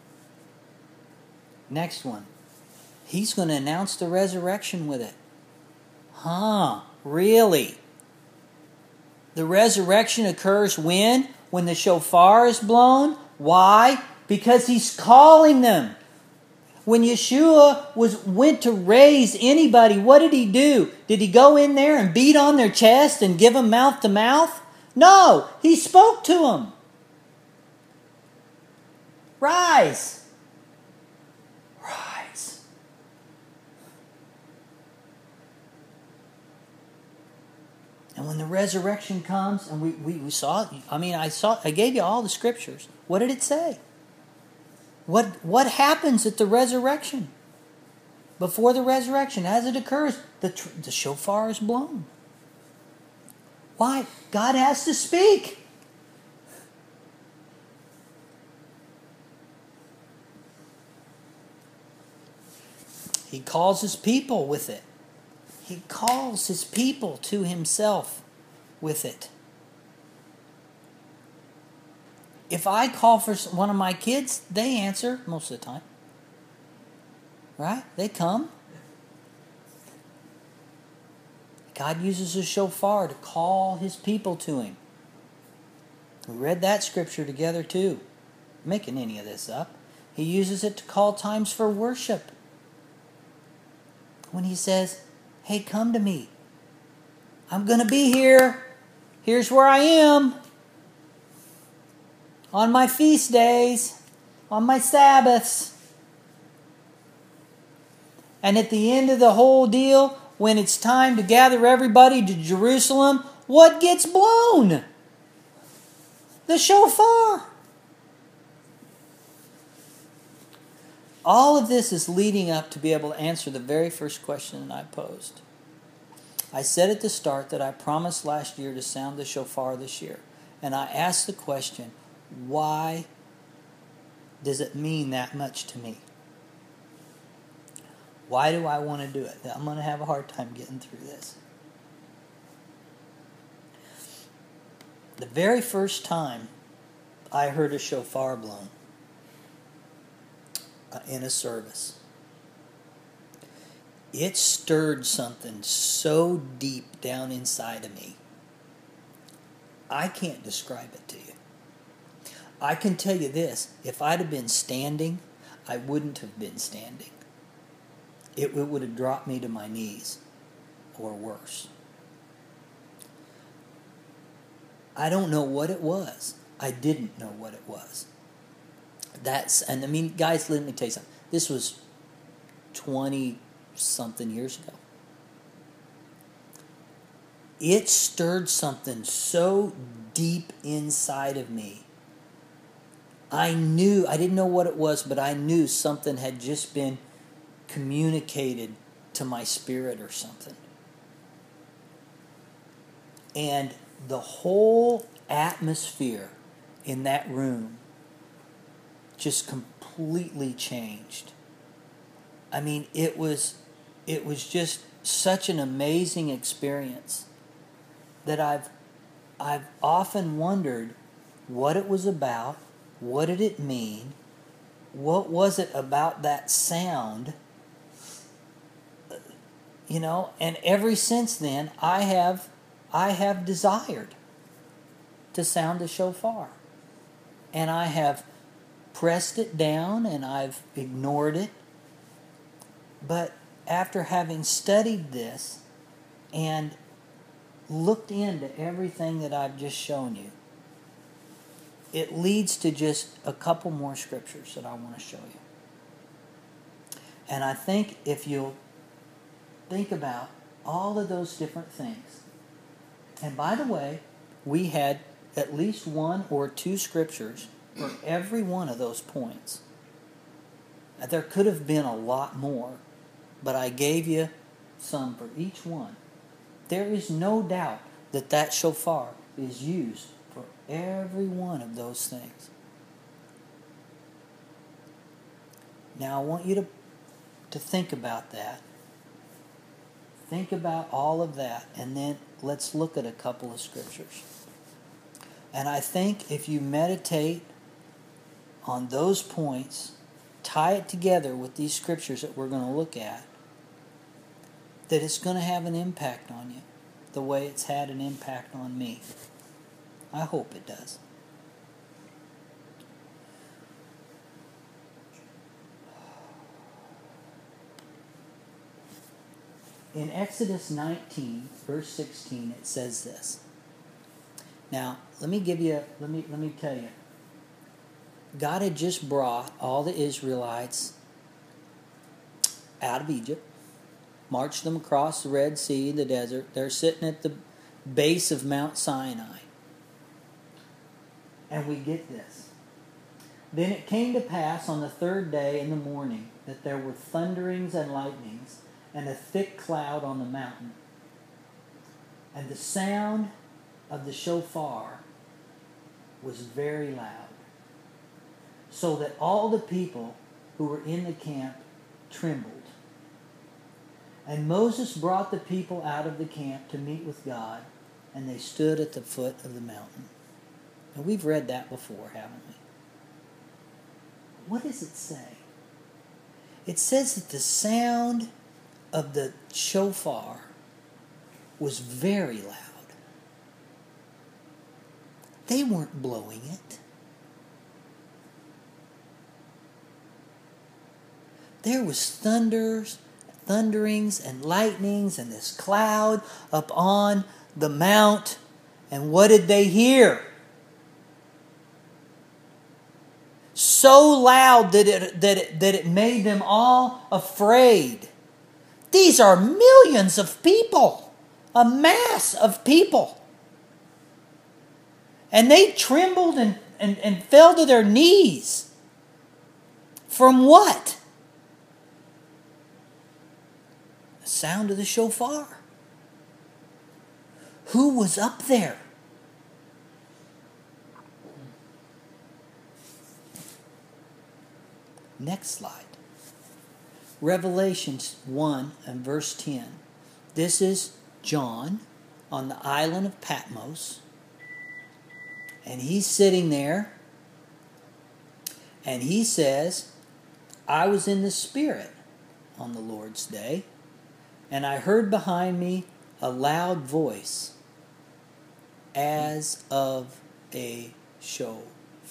Next one. He's going to announce the resurrection with it. Huh, really? The resurrection occurs when? When the shofar is blown. Why? Because he's calling them. When Yeshua went to raise anybody, what did he do? Did he go in there and beat on their chest and give them mouth to mouth? No, he spoke to them. Rise. Rise. And when the resurrection comes, and we saw it, I gave you all the scriptures. What did it say? What happens at the resurrection? Before the resurrection, as it occurs, the shofar is blown. Why? God has to speak. He calls his people with it. He calls his people to himself with it. If I call for one of my kids, they answer most of the time. Right? They come. God uses a shofar to call his people to him. We read that scripture together too. I'm making any of this up. He uses it to call times for worship. When he says, hey, come to me. I'm going to be here. Here's where I am. On my feast days. On my Sabbaths. And at the end of the whole deal, when it's time to gather everybody to Jerusalem, what gets blown? The shofar. All of this is leading up to be able to answer the very first question that I posed. I said at the start that I promised last year to sound the shofar this year. And I asked the question, why does it mean that much to me? Why do I want to do it? I'm going to have a hard time getting through this. The very first time I heard a shofar blown in a service, it stirred something so deep down inside of me. I can't describe it to you. I can tell you this, if I'd have been standing, I wouldn't have been standing. It would have dropped me to my knees, or worse. I don't know what it was. I didn't know what it was. Guys, let me tell you something. This was 20-something years ago. It stirred something so deep inside of me. I didn't know what it was, but I knew something had just been communicated to my spirit or something. And the whole atmosphere in that room just completely changed. It was just such an amazing experience that I've often wondered what it was about, what did it mean, what was it about that sound, and ever since then I have desired to sound the shofar, and I have pressed it down and I've ignored it. But after having studied this and looked into everything that I've just shown you, it leads to just a couple more scriptures that I want to show you. And I think if you'll think about all of those different things. And by the way, we had at least one or two scriptures for every one of those points. There could have been a lot more, but I gave you some for each one. There is no doubt that that shofar is used for every one of those things. Now I want you to think about that. Think about all of that, and then let's look at a couple of scriptures. And I think if you meditate on those points, tie it together with these scriptures that we're going to look at, that it's going to have an impact on you the way it's had an impact on me. I hope it does. In Exodus 19, verse 16, it says this. Now, let me tell you. God had just brought all the Israelites out of Egypt, marched them across the Red Sea, the desert. They're sitting at the base of Mount Sinai. And we get this. Then it came to pass on the third day in the morning that there were thunderings and lightnings and a thick cloud on the mountain. And the sound of the shofar was very loud, so that all the people who were in the camp trembled. And Moses brought the people out of the camp to meet with God, and they stood at the foot of the mountain. Now, we've read that before, haven't we? What does it say? It says that the sound of the shofar was very loud. They weren't blowing it. There was thunderings and lightnings and this cloud up on the mount. And what did they hear? So loud that it made them all afraid. These are millions of people, a mass of people. And they trembled and fell to their knees. From what? The sound of the shofar. Who was up there? Next slide. Revelation 1 and verse 10. This is John on the island of Patmos. And he's sitting there. And he says, I was in the Spirit on the Lord's day. And I heard behind me a loud voice as of a shofar.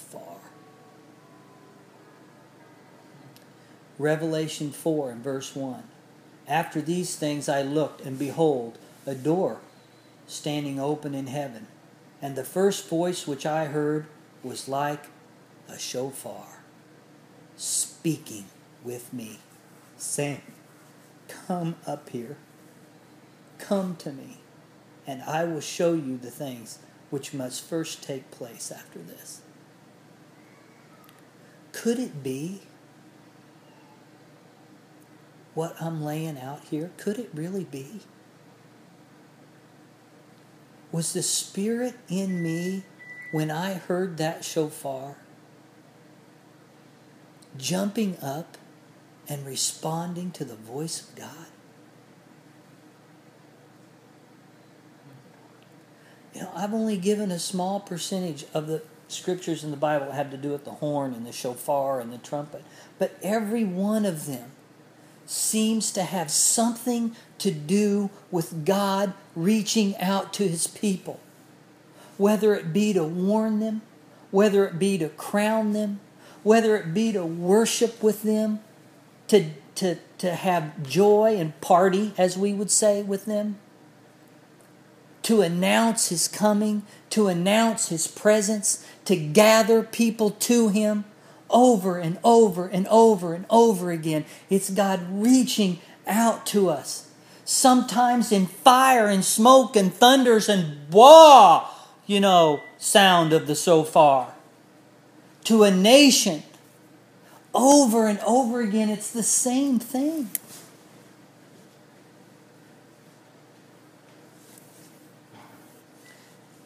Revelation 4 and verse 1. After these things I looked, and behold, a door standing open in heaven. And the first voice which I heard was like a shofar, speaking with me, saying, Come up here, come to me, and I will show you the things which must first take place after this. Could it be what I'm laying out here? Could it really be? Was the Spirit in me when I heard that shofar, jumping up and responding to the voice of God? You know, I've only given a small percentage of the scriptures in the Bible that have to do with the horn and the shofar and the trumpet. But every one of them seems to have something to do with God reaching out to His people. Whether it be to warn them, whether it be to crown them, whether it be to worship with them, to have joy and party, as we would say, with them, to announce His coming, to announce His presence, to gather people to Him over and over and over and over again. It's God reaching out to us. Sometimes in fire and smoke and thunders and wah, sound of the shofar. To a nation, over and over again, it's the same thing.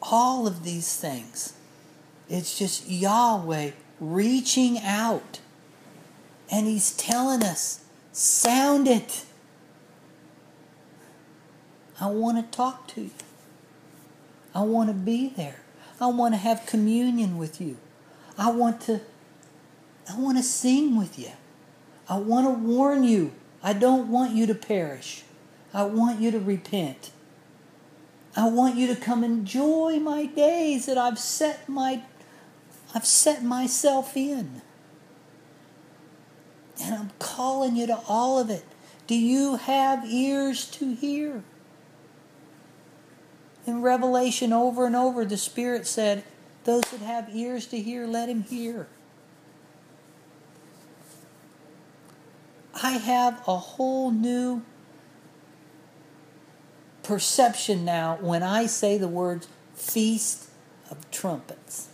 all of these things. It's just Yahweh reaching out. And He's telling us, sound it. I want to talk to you. I want to be there. I want to have communion with you. I want to sing with you. I want to warn you. I don't want you to perish. I want you to repent. I want you to come enjoy my days that I've set myself in. And I'm calling you to all of it. Do you have ears to hear? In Revelation, over and over, the Spirit said, those that have ears to hear, let him hear. I have a whole new perception now when I say the words Feast of Trumpets.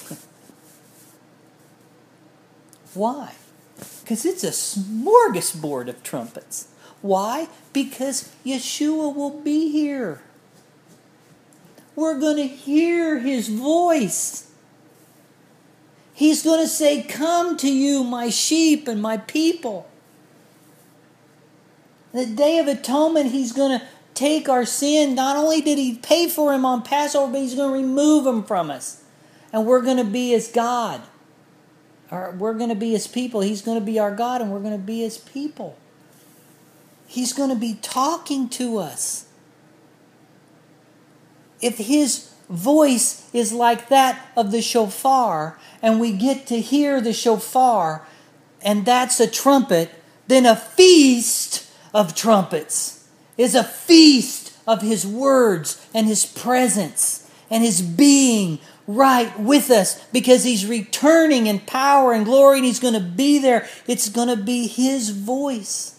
Why? Because it's a smorgasbord of trumpets. Why? Because Yeshua will be here. We're going to hear His voice. He's going to say, come to you, my sheep and my people. The Day of Atonement, He's going to take our sin. Not only did He pay for them on Passover, but He's going to remove them from us. And we're going to be His God. Or we're going to be His people. He's going to be our God and we're going to be His people. He's going to be talking to us. If His voice is like that of the shofar, and we get to hear the shofar, and that's a trumpet, then a feast of trumpets is a feast of His words and His presence and His being right with us, because He's returning in power and glory and He's going to be there. It's going to be His voice.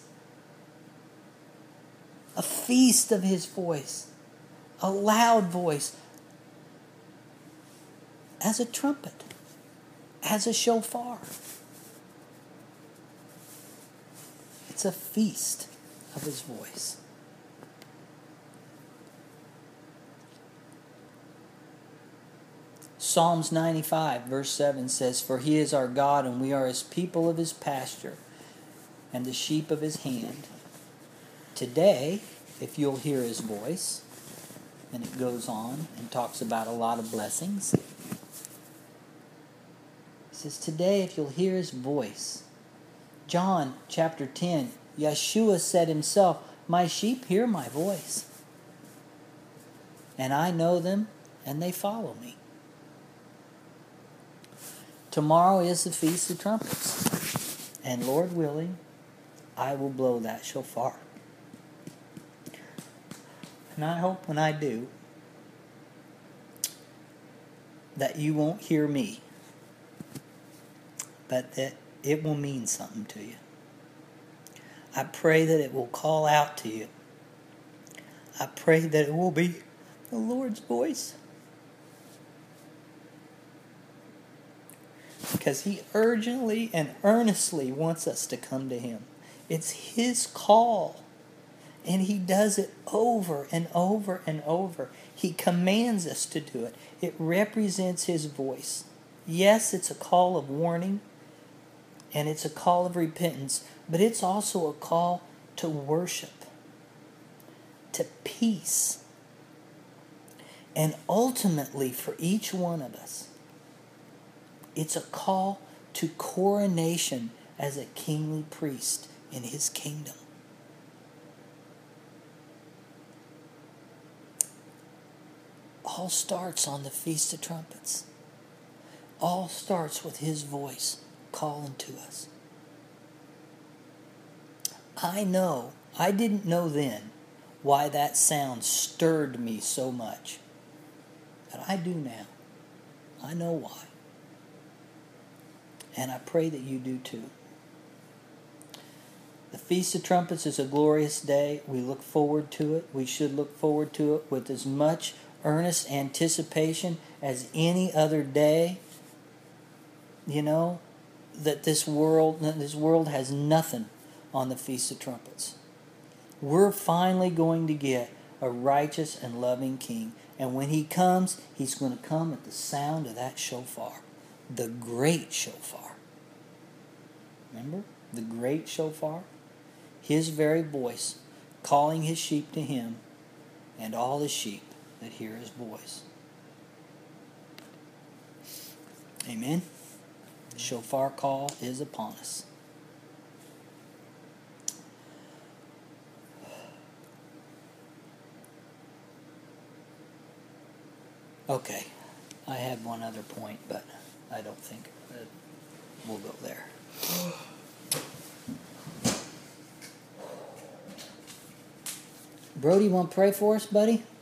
A feast of His voice. A loud voice. As a trumpet. As a shofar. It's a feast of His voice. Psalms 95 verse 7 says, for He is our God and we are His people of His pasture and the sheep of His hand. Today, if you'll hear His voice, and it goes on and talks about a lot of blessings. It says, today, if you'll hear His voice. John chapter 10, Yeshua said Himself, my sheep hear my voice. And I know them and they follow me. Tomorrow is the Feast of Trumpets. And Lord willing, I will blow that shofar. And I hope when I do, that you won't hear me, but that it will mean something to you. I pray that it will call out to you. I pray that it will be the Lord's voice. Because He urgently and earnestly wants us to come to Him. It's His call. And He does it over and over and over. He commands us to do it. It represents His voice. Yes, it's a call of warning. And it's a call of repentance. But it's also a call to worship. To peace. And ultimately, for each one of us, it's a call to coronation as a kingly priest in His kingdom. All starts on the Feast of Trumpets. All starts with His voice calling to us. I didn't know then why that sound stirred me so much. But I do now. I know why. And I pray that you do too. The Feast of Trumpets is a glorious day. We look forward to it. We should look forward to it with as much earnest anticipation as any other day. You know, that this world has nothing on the Feast of Trumpets. We're finally going to get a righteous and loving King, And when he comes, he's going to come at the sound of that shofar. The great shofar. Remember? The great shofar? His very voice, calling his sheep to him, and all his sheep that hear his voice. Amen? The shofar call is upon us. Okay, I had one other point, but I don't think we'll go there. Brody, you want to pray for us, buddy?